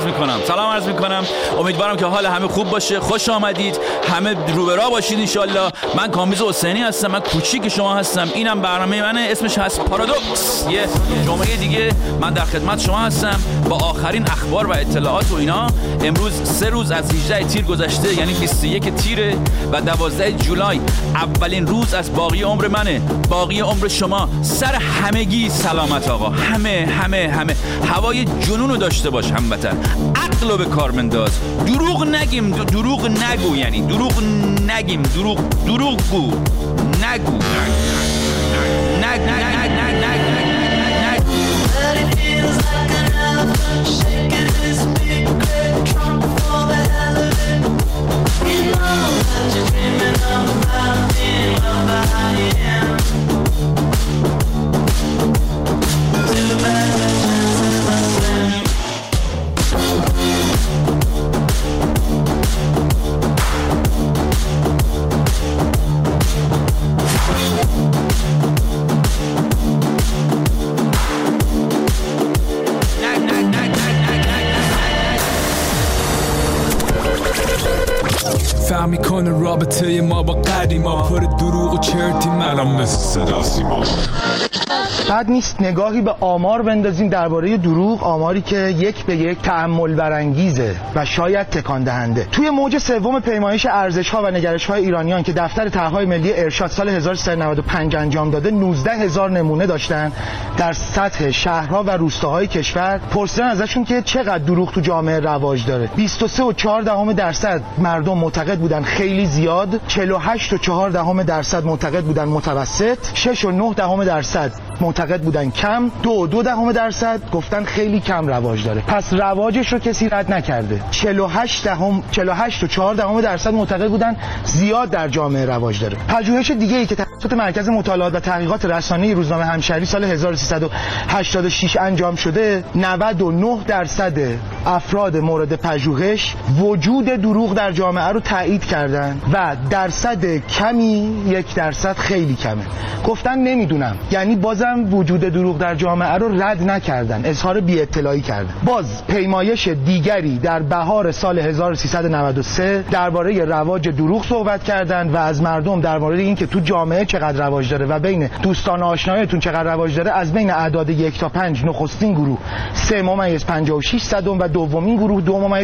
عرض میکنم. امیدوارم که حال همه خوب باشه. خوش آمدید. همه رو به راه باشید ان شاءالله. من کامبیز حسینی هستم. من کوچیک شما هستم. اینم برنامه منه، اسمش هست پارادوکس. یه جمعه دیگه من در خدمت شما هستم با آخرین اخبار و اطلاعات و اینا. امروز 3 روز از 18 تیر گذشته، یعنی 21 تیره و 12 جولای، اولین روز از باقی عمر منه، باقی عمر شما. سر همگی سلامت آقا. همه هوای جنونو داشته باش هموطن. عقلو به کار بنداز. دروغ نگیم، دروغ نگو، یعنی دروغ نگیم، دروغ گو نگو. فهم میکنه رابطه ما با قدیما، پر دروغ و چرتی منم مثل صدا سیما. بد نیست نگاهی به آمار بندازیم درباره دروغ، آماری که یک به یک تأمل برانگیزه و شاید تکان دهنده. توی موج سوم پیمایش ارزش‌ها و نگرش‌های ایرانیان که دفتر طرح‌های ملی ارشاد سال 1395 انجام داده، 19,000 نمونه داشتن در سطح شهرها و روستاهای کشور. پرسیدن ازشون که چقدر دروغ تو جامعه رواج داره. 23.4% مردم معتقد بودن خیلی زیاد، 48.4% معتقد بودن متوسط، 6.9% معتقد بودن کم، 2.2% گفتن خیلی کم رواج داره. پس رواجش رو کسی رد نکرده. 48.4% معتقد بودن زیاد در جامعه رواج داره. پژوهش دیگه ای که توسط مرکز مطالعات و تحقیقات رسانه‌ای روزنامه همشهری سال 1386 انجام شده، 99% افراد مورد پژوهش وجود دروغ در جامعه رو تایید کردن و درصد کمی 1% خیلی کمه. گفتن نمیدونم، یعنی بازم وجود دروغ در جامعه رو رد نکردن، اظهار بی اطلاعی کردن. باز پیمایش دیگری در بهار سال 1393 درباره رواج دروغ صحبت کردن و از مردم درباره اینکه تو جامعه چقدر رواج داره و بین دوستان و آشنایتون چقدر رواج داره، از بین اعداد 1 تا 5 نخستین گروه 3.56 و دومین گروه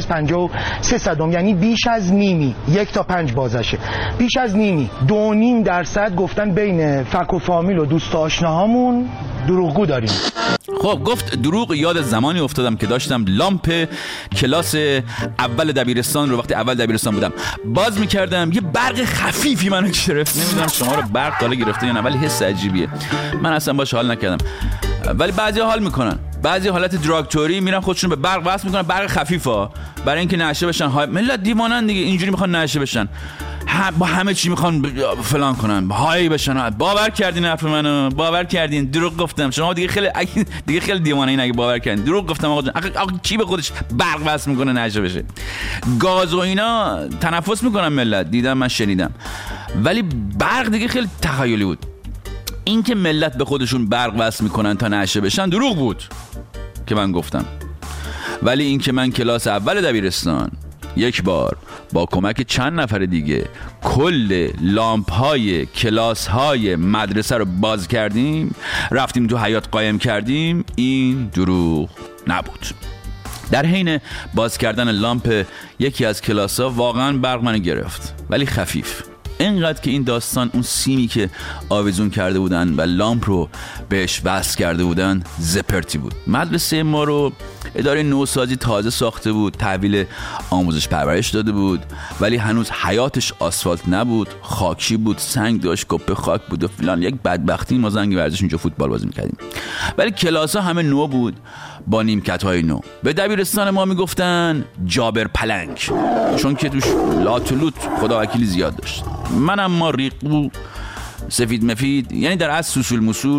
2.53، یعنی بیش از نیمی. 1 تا 5 بازشه، بیش از نیمی، 2.5% گفتن بین فک و فامیل و دوست و آشناهامون دروغگو داریم. خب گفت دروغ، یاد زمانی افتادم که داشتم لامپ کلاس اول دبیرستان رو، وقتی اول دبیرستان بودم، باز میکردم، یه برق خفیفی منو گرفت. نمیدونم شما رو برق حالا گرفته یا نه، ولی حس عجیبیه. من اصلا باش حال نکردم، ولی بعضی حال میکنن. بعضی حالت دراگتوری میرن خودشون به برق وصل میکنن، برق خفیفا، برای اینکه نشه بشن. ملت دیوانن دیگه، اینجوری میخوان نشه بشن، با همه چی میخوان فلان کنن، های بشن. باور کردین حرف منو؟ باور کردین دروغ گفتم؟ شما دیگه خیلی دیوانه این اگه باور کردین دروغ گفتم. آقا کی به خودش برق وصل میکنه نشه بشه؟ گاز و اینا تنفس میکنن ملت، دیدم من شنیدم، ولی برق دیگه خیلی تخیلی بود. این که ملت به خودشون برق وصل میکنن تا نشه بشن دروغ بود که من گفتم. ولی این که من کلاس اول دبیرستان یک بار با کمک چند نفر دیگه کل لامپ های کلاس های مدرسه رو باز کردیم، رفتیم تو حیاط قایم کردیم، این دروغ نبود. در حین باز کردن لامپ یکی از کلاس ها واقعا برق منو گرفت، ولی خفیف، اینقدر که این داستان اون سیمی که آویزون کرده بودن و لامپ رو بهش وصل کرده بودن زپرتی بود. مدرسه ما رو اداره نوسازی تازه ساخته بود، تحویل آموزش پرورش داده بود، ولی هنوز حیاتش آسفالت نبود، خاکی بود، سنگ داشت، کپه خاک بود و فلان. یک بدبختی. ما زنگ ورزش اونجا فوتبال بازی می‌کردیم، ولی کلاس‌ها همه نو بود با نیمکت‌های نو. به دبیرستان ما میگفتن جابر پلنگ، چون که توش لاتولوت خدا وکیلی زیاد داشت. منم ما ریقو سفید مفید، یعنی در اصل سوسول مسول،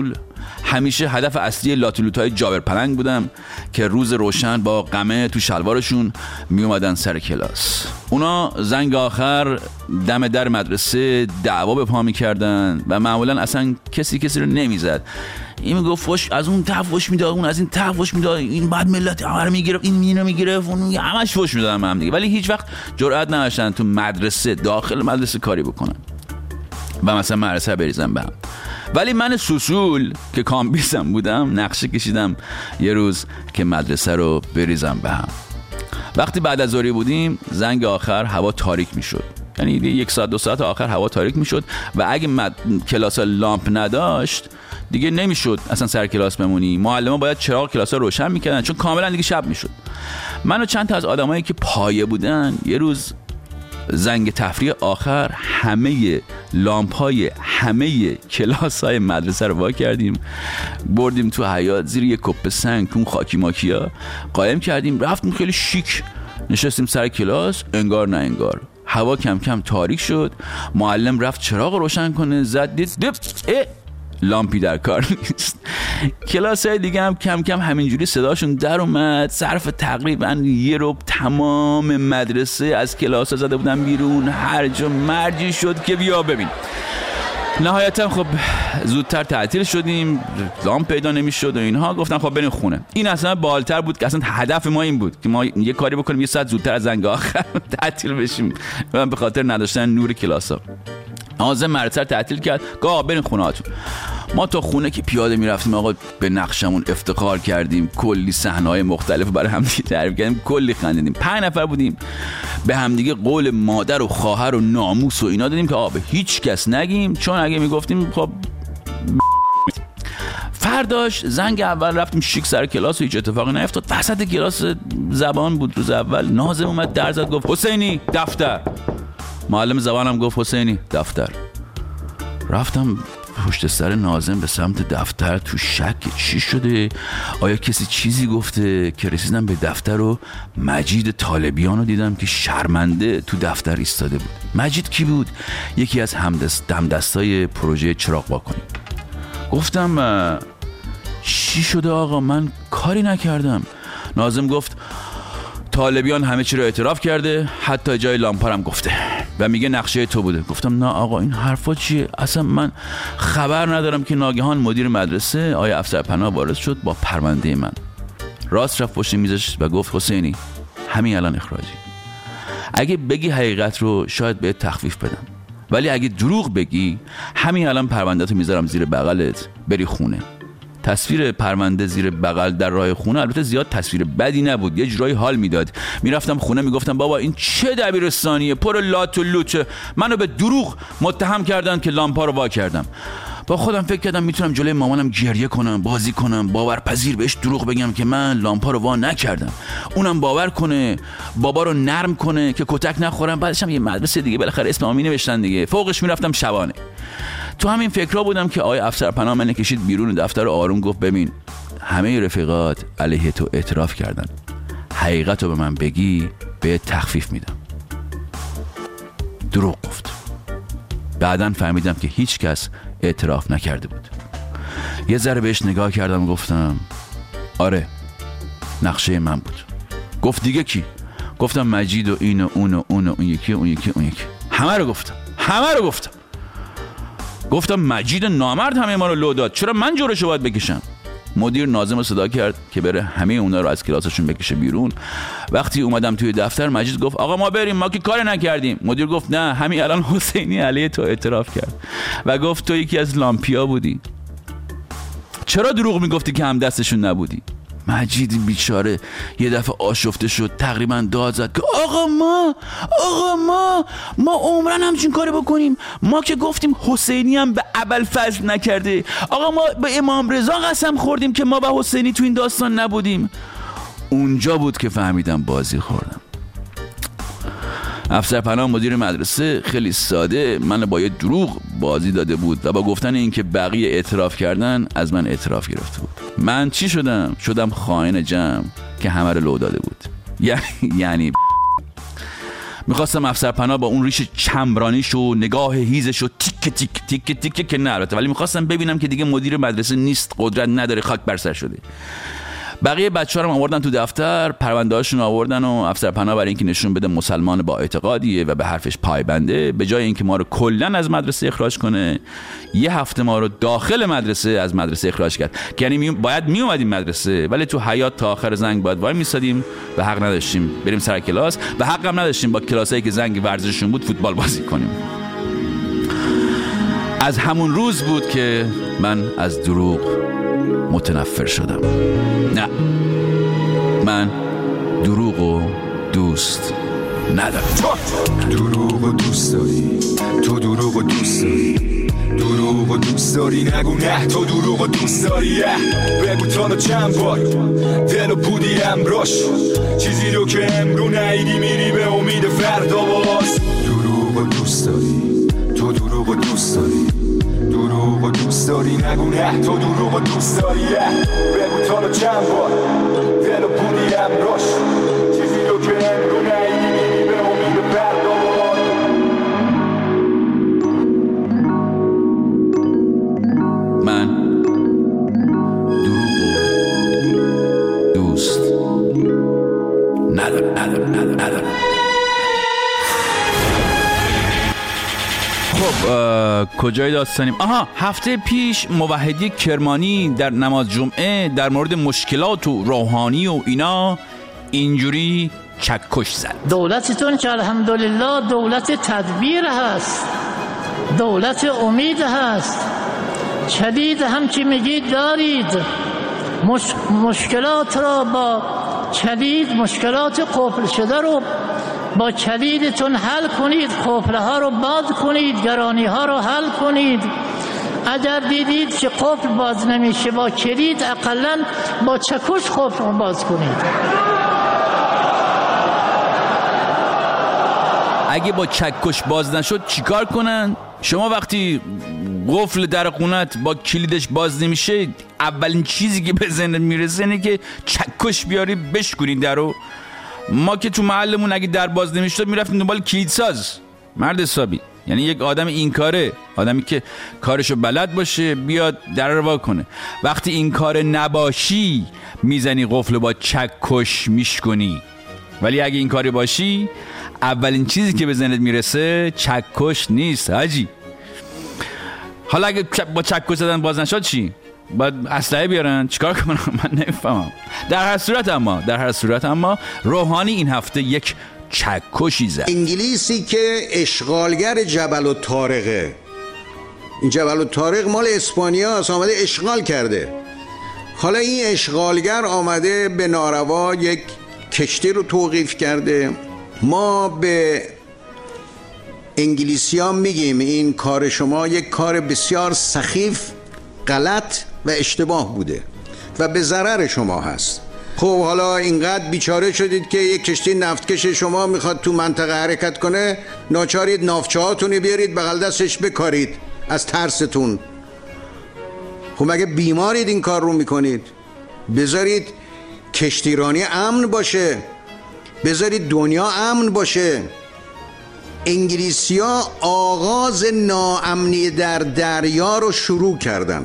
همیشه هدف اصلی لاتولوتای جابر پلنگ بودم که روز روشن با قمه تو شلوارشون می اومدن سر کلاس. اونا زنگ آخر دم در مدرسه دعوا به پا میکردن و معمولا اصلا کسی رو نمیزد. این میگفت فوش از اون طرف فوش میداد، اون از این طرف فوش میداد، این بعد ملت همه رو میگرفت، این مینو میگرفت، اون همش فوش میدادن هم دیگه. ولی هیچ وقت جرئت نداشتن تو مدرسه داخل مدرسه کاری بکنن و مثلا مدرسه بریزن به هم. ولی من سوسول که کامبیزم بودم نقشه کشیدم یه روز که مدرسه رو بریزم به هم. وقتی بعد از ظهر بودیم زنگ آخر هوا تاریک میشد، یعنی 1 ساعت 2 ساعت آخر هوا تاریک میشد و اگه کلاس لامپ نداشت دیگه نمیشد اصلا سر کلاس بمونی. معلما باید چراغ کلاس رو روشن میکردن چون کاملا دیگه شب میشد. من و چند تا از آدمایی که پایه بودن یه روز زنگ تفریح آخر همه لامپ‌های همه کلاس‌های مدرسه رو وا کردیم، بردیم تو حیاط زیر یه کپ سنگ اون خاکی ماکیا قایم کردیم، رفتیم خیلی شیک نشستیم سر کلاس. انگار نه انگار هوا کم کم تاریک شد، معلم رفت چراغ روشن کنه، زد دید لامپی در کار نیست. کلاس‌های دیگه هم کم کم همینجوری صداشون در اومد. صرف تقریبا یه ربع تمام مدرسه از کلاس زده بودن بیرون، هر جا مرجی شد که بیا ببین. نهایتا خب زودتر تعطیل شدیم، لامپ پیدا نمیشد و اینها. گفتن خب بریم خونه. این اصلا بالتر بود که اصلا هدف ما این بود که ما یه کاری بکنیم 1 ساعت زودتر از زنگ آخر تعطیل بشیم و به خاطر نداشتن نور کلاس‌ها. ناظم مدرسه تعطیل کرد، گاه برین خونه هاتون. ما تا خونه که پیاده میرفتیم آقا به نقشمون افتخار کردیم، کلی صحنه‌های مختلف برای هم دیگه تعریف کردیم، کلی خندیدیم. 5 نفر بودیم، به هم دیگه قول مادر و خواهر و ناموس و اینا دادیم که آقا به هیچ کس نگیم، چون اگه میگفتیم خب فرداش زنگ اول رفتیم شیک سر کلاس و هیچ اتفاقی نیفتاد. وسط کلاس زبان بود روز اول، ناظم اومد در زد گفت حسینی دفتر. معلم زبانم گفت حسینی دفتر. رفتم پشت سر ناظم به سمت دفتر تو شک چی شده، آیا کسی چیزی گفته که رسیدم به دفتر و مجید طالبیان رو دیدم که شرمنده تو دفتر ایستاده بود. مجید کی بود؟ یکی از همدستای پروژه چراغ وا کنیم. گفتم چی شده آقا؟ من کاری نکردم. ناظم گفت طالبیان همه چی رو اعتراف کرده، حتی جای لامپارم گفته و میگه نقشه تو بوده. گفتم نه آقا این حرفا چیه؟ اصلا من خبر ندارم که ناگهان مدیر مدرسه آقای افسر پناه وارد شد با پرونده من. راست رفت پشت میزش و گفت حسینی همین الان اخراجی. اگه بگی حقیقت رو شاید بهت تخفیف بدم، ولی اگه دروغ بگی همین الان پرونده‌تو میذارم زیر بغلت بری خونه. تصویر پرونده زیر بغل در راه خونه البته زیاد تصویر بدی نبود، یه جورایی حال میداد. میرفتم خونه میگفتم بابا این چه دبیرستانیه پر لات و لوچه، منو به دروغ متهم کردن که لامپا رو وا کردم. با خودم فکر کردم میتونم جلوی مامانم گریه کنم، بازی کنم، باورپذیر بهش دروغ بگم که من لامپا رو وا نکردم، اونم باور کنه، بابا رو نرم کنه که کتک نخورم. بعدش هم یه مدرسه دیگه بالاخره اسم آمی نوشتن دیگه، فوقش میرفتم شبانه. تو همین فکرها بودم که آقای افسر پناه من کشید بیرون دفتر آروم گفت ببین همه رفیقات علیه تو اعتراف کردن، حقیقت رو به من بگی به تخفیف میدم. دروغ گفت. بعداً فهمیدم که هیچ کس اعتراف نکرده بود. یه ذره بهش نگاه کردم و گفتم آره نقشه من بود. گفت دیگه کی؟ گفتم مجید و این و اون و اون و اون یکی و اون یکی و اون یکی. همه رو گفتم. گفتم مجید نامرد همه ما رو لو داد، چرا من جورشو باید بکشم؟ مدیر ناظم رو صدا کرد که بره همه اونا رو از کلاسشون بکشه بیرون. وقتی اومدم توی دفتر مجید گفت آقا ما بریم، ما که کاری نکردیم. مدیر گفت نه همین الان حسینی علیه تو اعتراف کرد و گفت تو یکی از لامپیا بودی. چرا دروغ میگفتی که هم دستشون نبودی؟ مجید بیچاره یه دفعه آشفته شد، تقریبا داد زد که آقا ما عمرن همچین کاری بکنیم؟ ما که گفتیم حسینی هم به ابوالفضل نکرده. آقا ما به امام رضا قسم خوردیم که ما به حسینی تو این داستان نبودیم. اونجا بود که فهمیدم بازی خوردم. افسر پناه مدیر مدرسه خیلی ساده من با یه دروغ بازی داده بود و با گفتن این که بقیه اعتراف کردن از من اعتراف گرفته بود. من چی شدم خائن جمع که همه رو لو داده بود. یعنی میخواستم افسرپناه با اون ریش چمرانیش و نگاه هیزش و تیک که نه البته، ولی میخواستم ببینم که دیگه مدیر مدرسه نیست، قدرت نداره، خاک بر سر شده. بقیه بچه‌ها رو آوردن تو دفتر، پرونده‌هاشون آوردن و افسرپناه برای اینکه نشون بده مسلمان با اعتقادیه و به حرفش پایبنده، به جای اینکه ما رو کلاً از مدرسه اخراج کنه، یه هفته ما رو داخل مدرسه از مدرسه اخراج کرد. یعنی باید میومدیم مدرسه، ولی تو حیاط تا آخر زنگ باید وای میسادیم و حق نداشتیم بریم سر کلاس و حق هم نداشتیم با کلاسایی که زنگ ورزششون بود فوتبال بازی کنیم. از همون روز بود که من از دروغ متنفر شدم. نه، من دروغو دوست ندارم. دروغو دوست داری، تو دروغو دوست داری، دروغو دوست داری، نگو نه تو دروغو دوست داری. بگو تا چند بار دلو بودی امروش، چیزی رو که امرو نیدی میری به امید فردا باز. دروغو دوست داری، تو دروغو دوست داری، دروغو دوست داری، نگو نه تو دروغو دوست داری. بگو تا چند بار دلو بودی امروش، چیزی رو که امرو نیدی میری به امید فردا باز. من دروغو دوست ندارم. خب کجای داستانیم؟ آها، هفته پیش موحدی کرمانی در نماز جمعه در مورد مشکلات و روحانی و اینا اینجوری چکش زد. دولتتون که الحمدلله دولت تدبیر هست، دولت امید هست، کلید هم که میگید دارید، مشکلات را با کلید، مشکلات قفل شده رو با کلیدتون حل کنید، قفل‌ها رو باز کنید، گرانی‌ها رو حل کنید. اگر دیدید که قفل باز نمیشه با کلید، اقلاً با چکش قفل رو باز کنید. اگه با چکش باز نشد چیکار کنن؟ شما وقتی قفل در خونت با کلیدش باز نمیشه، اولین چیزی که به ذهنت میرسه اینه که چکش بیاری بشکنی درو. ما که تو محلمون اگه در باز نمیشد میرفتیم دنبال کلیدساز، مرد حسابی، یعنی یک آدم این کاره، آدمی که کارشو بلد باشه بیاد در رو وا کنه. وقتی این کار نباشی میزنی قفل با چکش میشکنی، ولی اگه این کاری باشی اولین چیزی که به ذهنت میرسه چکش نیست حاجی. حالا اگه با چکش زدن باز نشد چی؟ باید اسلحه بیارن؟ چیکار کنم؟ من نمیفهمم. در هر صورت اما روحانی این هفته یک چکشی زد. انگلیسی که اشغالگر جبل الطارقه، این جبل الطارق مال اسپانیا است، آمده اشغال کرده. حالا این اشغالگر آمده به ناروا یک کشتی رو توقیف کرده. ما به انگلیسی ها میگیم این کار شما یک کار بسیار سخیف، غلط و اشتباه بوده و به ضرر شما هست. خب حالا اینقدر بیچاره شدید که یک کشتی نفتکش شما میخواد تو منطقه حرکت کنه، ناچارید ناوچه هاتونی بیارید بغل دستش بکارید از ترستون. خب مگه بیمارید این کار رو میکنید؟ بذارید کشتیرانی امن باشه، بذارید دنیا امن باشه. انگلیسی‌ها آغاز ناامنی در دریا رو شروع کردن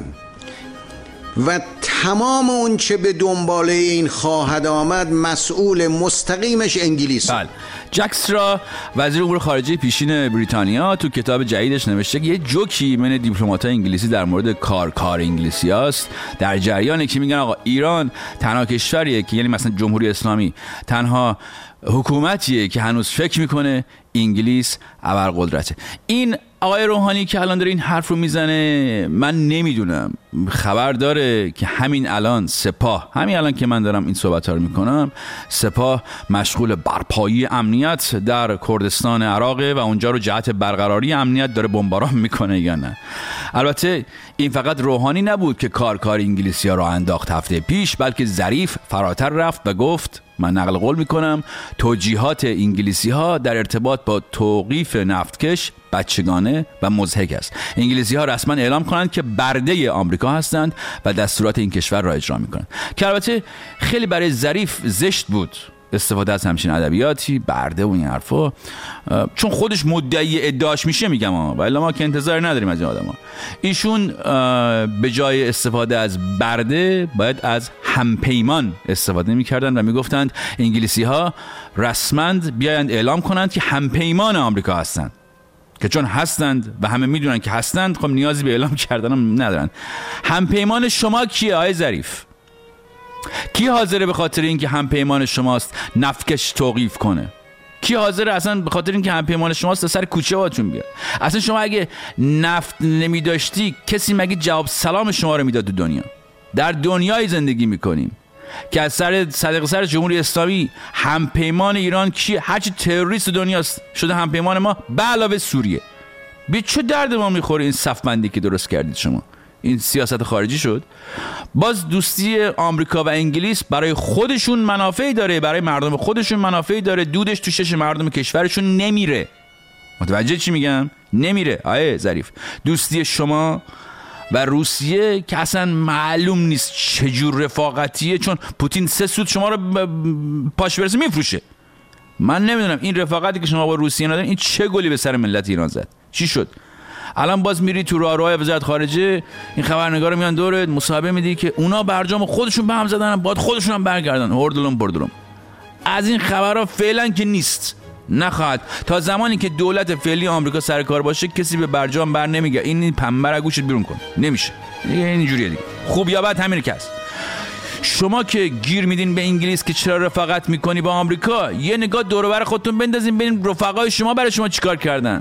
و تمام اون چه به دنباله این خواهد آمد مسئول مستقیمش انگلیس. بله، جک استرا وزیر امور خارجه پیشین بریتانیا تو کتاب جدیدش نوشته که یه جوکی من دیپلمات‌های انگلیسی در مورد کار انگلیسی هست در جریانه که میگن آقا ایران تنها کشوریه که، یعنی مثلا جمهوری اسلامی تنها حکومتیه که هنوز فکر میکنه انگلیس ابرقدرته. این آقای روحانی که الان داره این حرف رو میزنه، من نمیدونم خبر داره که همین الان سپاه، همین الان که من دارم این صحبت ها رو میکنم، سپاه مشغول برپایی امنیت در کردستان عراقه و اونجا رو جهت برقراری امنیت داره بمباران میکنه یا نه. البته این فقط روحانی نبود که کار انگلیسی ها رو انداخت هفته پیش، بلکه ظریف فراتر رفت و گفت، من نقل قول میکنم، توجیهات انگلیسی ها در ارتباط با توقیف نفتکش بچگانه و مضحک است. انگلیسی ها رسما اعلام کنند که برده آمریکا هستند و دستورات این کشور را اجرا میکنند، که البته خیلی برای ظریف زشت بود استفاده از همچین ادبیاتی، برده و این حرفا، چون خودش مدعی ادعاش میشه میگم ولی ما که انتظار نداریم از این آدما. ایشون به جای استفاده از برده باید از همپیمان استفاده میکردن و میگفتند انگلیسی ها رسماً بیایند اعلام کنند که همپیمان آمریکا هستند، که چون هستند و همه میدونن که هستند خب نیازی به اعلام کردن هم ندارن. همپیمان شما کیه آقای ظریف؟ کی حاضره به خاطر اینکه همپیمان شماست نفتکش توقیف کنه؟ کی حاضره اصلا به خاطر اینکه همپیمان شماست سر کوچه هاتون بیاد؟ اصلا شما اگه نفت نمی داشتی کسی مگه جواب سلام شما رو میداد؟ دنیا در دنیای زندگی میکنیم که از سر صدق سر جمهوری اسلامی همپیمان ایران کیه؟ هرچی تروریست دنیاست شده همپیمان ما به علاوه سوریه. به چه درد ما میخوره این صفبندی که درست کردید شما؟ این سیاست خارجی شد. باز دوستی آمریکا و انگلیس برای خودشون منافعی داره، برای مردم خودشون منافعی داره، دودش تو چشم مردم کشورشون نمیره. متوجه چی میگم؟ نمیره. آیه ظریف، دوستی شما و روسیه که اصلا معلوم نیست چجور رفاقتیه، چون پوتین 3 سوت شما رو پاش برسه میفروشه. من نمیدونم این رفاقتی که شما با روسیه ندارین این چه گلی به سر ملت ایران زد؟ چی شد؟ الان باز میری تو راهروهای وزارت خارجه این خبرنگارا میان دورت مصاحبه میدی که اونا برجام خودشون به هم زدن، باید خودشون هم برگردن. هردلم بردلم. از این خبرها فعلا که نیست، نخواهد. تا زمانی که دولت فعلی آمریکا سر کار باشه کسی به برجام بر نمیگه این پنبه رو گوشت بیرون کن. نمیشه. اینجوریه دیگه. خوب یا بد همین که هست. شما که گیر میدین به انگلیس که چرا رفاقت میکنی با آمریکا، یه نگاه دور و بر خودتون بندازین ببین رفقای شما برای شما چیکار کردن.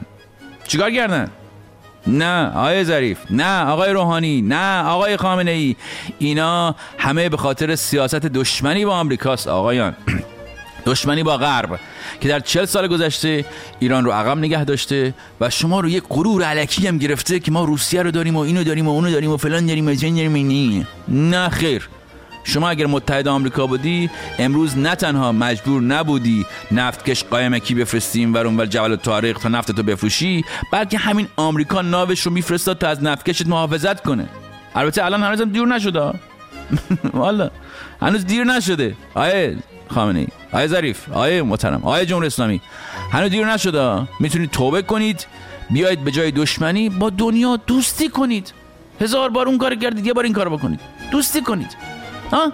نه آقای ظریف، نه آقای روحانی، نه آقای خامنه ای، اینا همه به خاطر سیاست دشمنی با آمریکاست آقایان. دشمنی با غرب که در 40 سال گذشته ایران رو عقب نگه داشته و شما رو یک غرور الکی هم گرفته که ما روسیه رو داریم و اینو داریم و اونو داریم و فلان داریم و جن داریم. نه خیر. شما اگر متحد آمریکا بودی امروز نه تنها مجبور نبودی نفتکش قایمکی بفرستیم و اونور جبل الطارق تا نفتتو بفروشی، بلکه همین آمریکا ناوش رو میفرستاد تا از نفتکشت محافظت کنه. البته الان هنوزم دیر نشده. والا هنوز دیر نشده. آیه خامنه ای، آیه ظریف، آیه محترم، آیه جمهوری اسلامی، هنوز دیر نشده. میتونید توبه کنید، بیایید به جای دشمنی با دنیا دوستی کنید. 1000 بار اون کار کردید، یه بار این کارو بکنید. دوستی کنید. ها؟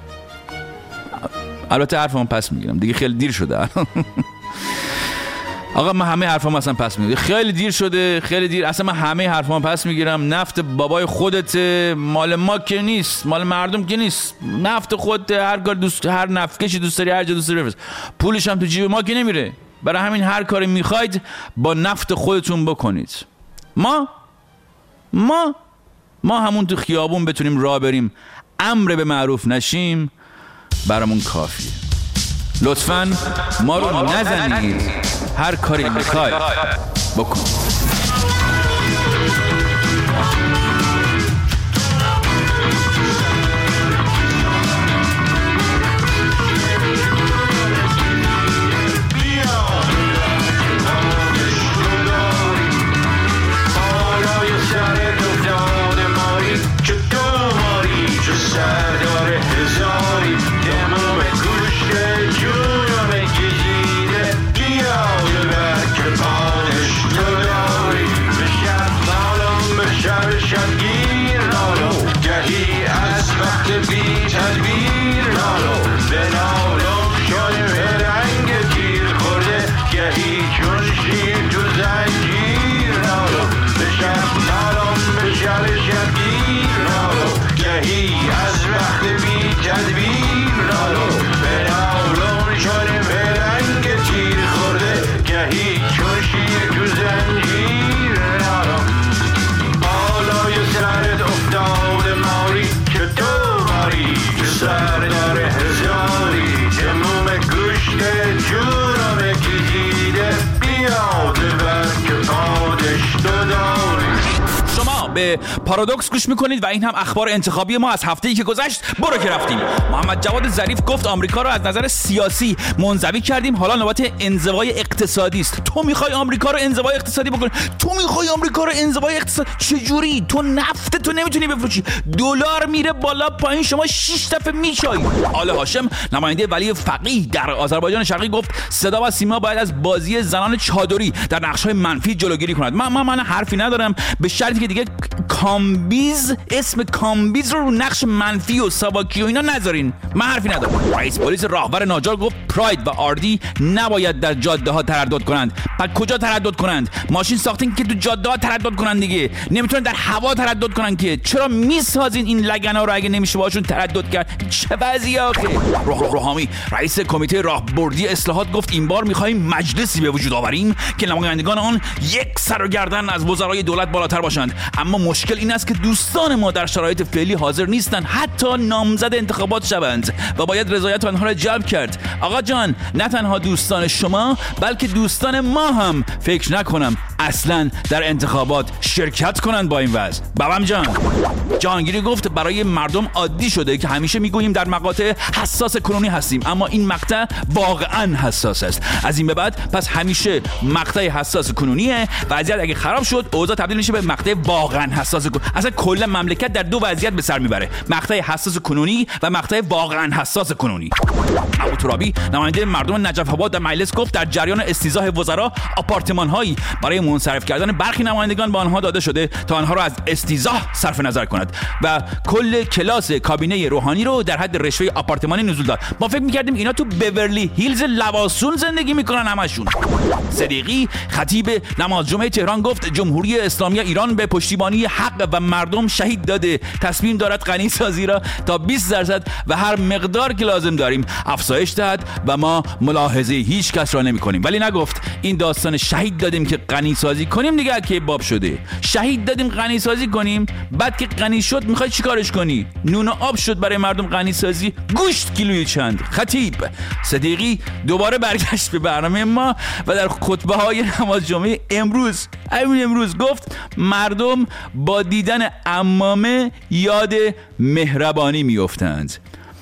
البته حرفم پس میگیرم دیگه، خیلی دیر شده. آقا من همه حرفام اصلا پس میگیرم، خیلی دیر شده، خیلی دیر. اصلا من همه حرفام پس میگیرم. نفت بابای خودت، مال ما که نیست، مال مردم که نیست. نفت خودت، هر کار دوست، هر نفتکشی دوست داری، هر جا دوست داری بفرست. پولش هم تو جیب ما که نمیره. برای همین هر کاری میخواید با نفت خودتون بکنید. ما همون تو خیابون بتونیم راه بریم، امر به معروف نشیم، برامون کافیه. لطفاً ما رو نزنید، هر کاری میخواید بکن. به پارادوکس گوش میکنید و این هم اخبار انتخابی ما از هفته‌ای که گذشت. برو که رفتیم. محمد جواد ظریف گفت آمریکا رو از نظر سیاسی منزوی کردیم، حالا نوبت انزوای اقتصادی است. تو میخوای آمریکا رو انزوای اقتصادی بکنی؟ تو میخوای آمریکا رو انزوای اقتصادی چجوری؟ تو نفت تو نمیتونی بفروشی، دلار میره بالا پایین، شما 6 دفعه میچایی. آل هاشم نماینده ولی فقیه در آذربایجان شرقی گفت صدا و سیما باید از بازی زنان چادری در نقش‌های منفی جلوگیری کند. من حرفی ندارم، به شرطی که دیگه کامبیز، اسم کامبیز رو نقش منفی و ساواکی و اینا نذارین. من حرفی ندارم. رئیس پلیس راهور ناجار گفت پراید و آردی نباید در جاده ها تردد کنند. پس کجا تردد کنند؟ ماشین ساختین که تو جاده ها تردد کنند دیگه، نمیتونن در هوا تردد کنن که. چرا میسازین این لگنا رو اگه نمیشه باشون تردد کرد؟ چه وضعیه آخه؟ روحانی رئیس کمیته راهبردی اصلاحات گفت این بار می‌خوایم مجلسی به وجود آوریم که نمایندگان آن یک سر و گردن از وزرای دولت بالاتر باشند. اما مشکل این است که دوستان ما در شرایط فعلی حاضر نیستند حتی نامزد انتخابات شوند و باید رضایت آنها را جلب کرد. آقا جان، نه تنها دوستان شما بلکه دوستان ما هم فکر نکنم اصلا در انتخابات شرکت کنند با این وضع. بابام جان جهانگیری گفت برای مردم عادی شده که همیشه میگوییم در مقاطع حساس کنونی هستیم، اما این مقطع واقعا حساس است. از این به بعد پس همیشه مقطع حساس کنونیه. وضعیت اگه خراب شد اوضاع تبدیل میشه به مقطع واقعا حساس اصلا کل مملکت در دو وضعیت به سر میبره، مقطع حساس کنونی و مقطع واقعا حساس کنونی. ابو ترابی نماینده مردم نجف آباد در مجلس گفت در جریان استیضاح وزرا آپارتمان‌هایی برای منصرف کردن برخی نمایندگان به آنها داده شده تا آنها را از استیضاح صرف نظر کند و کل کلاس کابینه روحانی رو در حد رشوه آپارتمانی نزول داد. ما فکر می‌کردیم اینا تو بیورلی هیلز لواسون زندگی میکنن همشون. صدیقی خطیب نماز جمعه تهران گفت جمهوری اسلامی ایران به پشتیبانی حق و مردم شهید داده، تصمیم دارد غنی سازی را تا 20% و هر مقدار که لازم داریم افزایش دهد و ما ملاحظه هیچ کس را نمی‌کنیم. ولی نگفت این داستان شهید دادیم که غنی سازی کنیم دیگه که باب شده. شهید دادیم غنی سازی کنیم، بعد که غنی شد میخوای چیکارش کنی؟ نون و آب شد برای مردم غنی سازی، گوشت کیلویی چند. خطیب صدیقی دوباره برگشت به برنامه ما و در خطبه‌های نماز جمعه امروز گفت مردم با دیدن عمامه یاد مهربانی میافتند.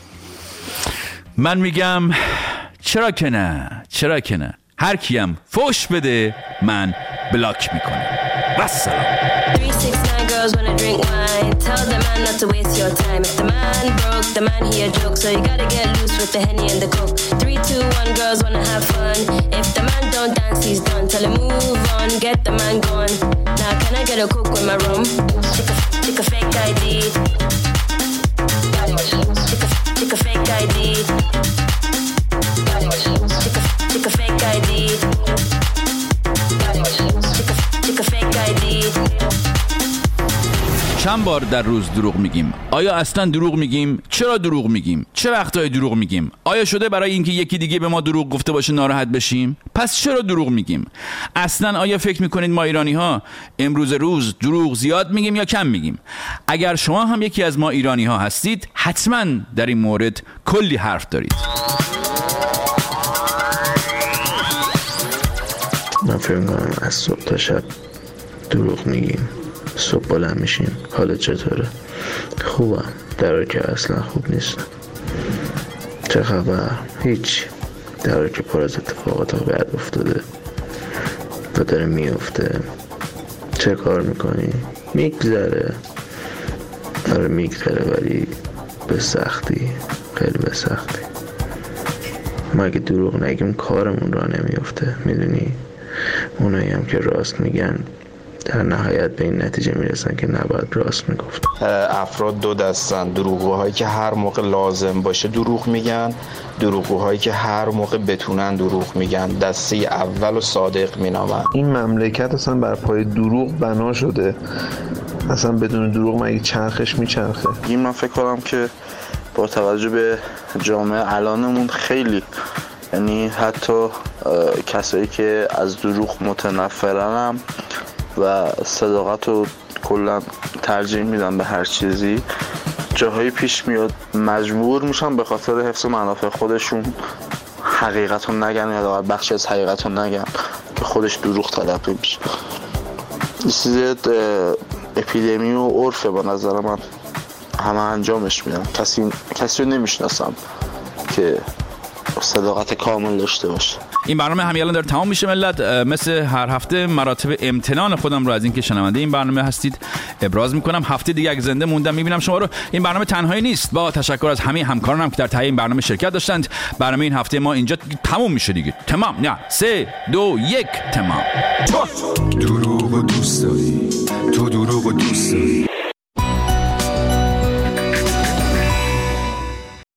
من میگم چرا که نه، هر کیم فوش بده من بلاک میکنم. والسلام. 369 girls wanna drink wine. Tell the man not to waste your time. If the man broke, the man he a joke. So you gotta get loose with the Henny and the Coke. 3, 2, 1 girls wanna have fun. If the man don't dance, he's done. Tell him move on, get the man gone. Now can I get a Coke with my rum? Take a fake ID. Take a fake ID. Take a fake ID. Take a fake ID. چند بار در روز دروغ میگیم؟ آیا اصلا دروغ میگیم؟ چرا دروغ میگیم؟ چه وقتای دروغ میگیم؟ آیا شده برای اینکه یکی دیگه به ما دروغ گفته باشه ناراحت بشیم؟ پس چرا دروغ میگیم؟ اصلا آیا فکر میکنید ما ایرانی ها امروز روز دروغ زیاد میگیم یا کم میگیم؟ اگر شما هم یکی از ما ایرانی ها هستید حتما در این مورد کلی حرف دارید. من فکر میکنم از صبح تا شب دروغ میگیم. صبح بلند میشیم حالت چطوره؟ خوبم، در حالی که اصلا خوب نیستم. چه خبر؟ هیچ، در حالی که پر از اتفاقات بد افتاده و داره میفته. چه کار میکنی؟ میگذره. آره میگذره، ولی به سختی، خیلی به سختی. ما اگه دروغ نگیم کارمون را نمیفته. میدونی اونایی هم که راست میگن در نهایت به این نتیجه میرسن که نباید راست میگفت. افراد دو دستن، دروغگوهایی که هر موقع لازم باشه دروغ میگن، دروغگوهایی که هر موقع بتونن دروغ میگن. دسته اول و صادق مینامن. این مملکت اصلا بر پای دروغ بنا شده، اصلا بدون دروغ مگه چرخش میچرخه؟ این من فکر کنم که با توجه به جامعه الانمون خیلی، یعنی حتی کسایی که از دروغ متنفرنم و صداقت رو کلا ترجیح میدن به هر چیزی، جاهایی پیش میاد مجبور میشن به خاطر حفظ منافع خودشون حقیقت رو نگن یا بخشی از حقیقت رو نگن که خودش دروغ تلقی میشه. چیز اپیدمی و عرفه به نظر من، همه انجامش میدن. کسی رو نمیشناسم که صداقت کامل داشته باشه. این برنامه همین الان داره تمام میشه ملت. مثل هر هفته مراتب امتنان خودم رو از اینکه شنونده این برنامه هستید ابراز میکنم. هفته دیگه اگه زنده موندم میبینم شما رو. این برنامه تنهایی نیست، با تشکر از همه همکارانم که در تهیه این برنامه شرکت داشتند. برنامه این هفته ما اینجا تموم میشه دیگه. تمام. نه 3 2 1 تمام. دروغ دوست داری، تو دروغ دوست داری،